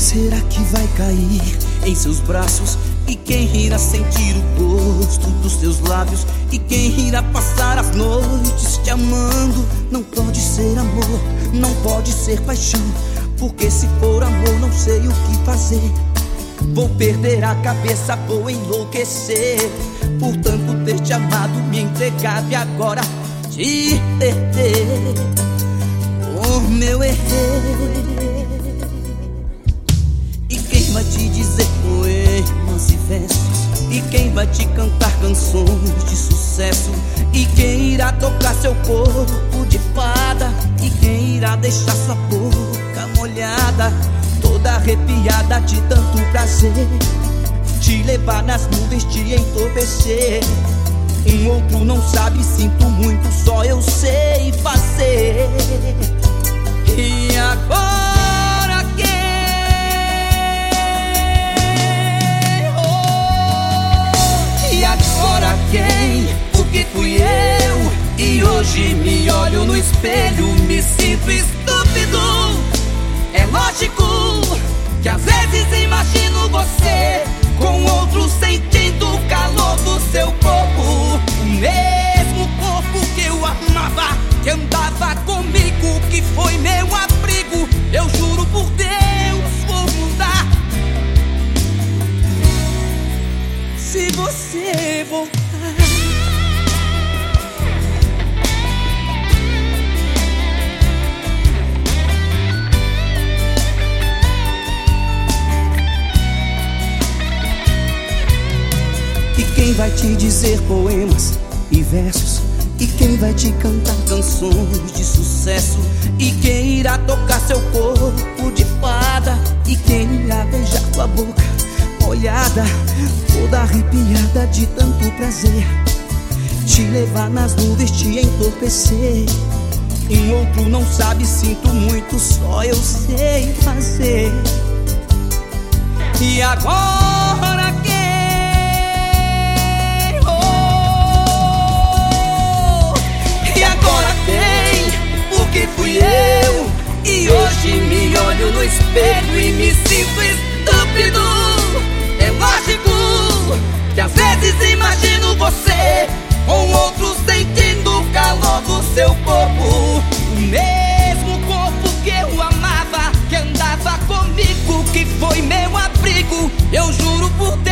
será que vai cair em seus braços? E quem irá sentir o gosto dos seus lábios? E quem irá passar as noites te amando? Não pode ser amor, não pode ser paixão, porque se for amor não sei o que fazer. Vou perder a cabeça, vou enlouquecer por tanto ter te amado, me entregado e agora te perder. Como eu errei. E quem vai te dizer poemas e versos? E quem vai te cantar canções de sucesso? E quem irá tocar seu corpo de fada? E quem irá deixar sua boca molhada, toda arrepiada de tanto prazer, te levar nas nuvens, te entorpecer? Um outro não sabe, sinto muito, só eu sei fazer. E agora quem? Oh, e agora quem? Porque fui eu. E hoje me olho no espelho, me sinto estúpido. É lógico que às vezes imagino você com outro, sentindo o calor do seu corpo, o mesmo corpo que eu amava, que andava comigo, que foi meu abrigo. Eu juro por Deus, vou mudar se você voltar. E quem vai te dizer poemas e versos? E quem vai te cantar canções de sucesso? E quem irá tocar seu corpo de fada? E quem irá beijar tua boca molhada, toda arrepiada de tanto prazer, te levar nas nuvens, te entorpecer? Um outro não sabe, sinto muito, só eu sei fazer. E agora quem? Porque fui eu. E hoje me olho no espelho e me sinto estúpido. É lógico que às vezes imagino você com outro, sentindo o calor do seu corpo, o mesmo corpo que eu amava, que andava comigo, que foi meu abrigo. Eu juro por Deus,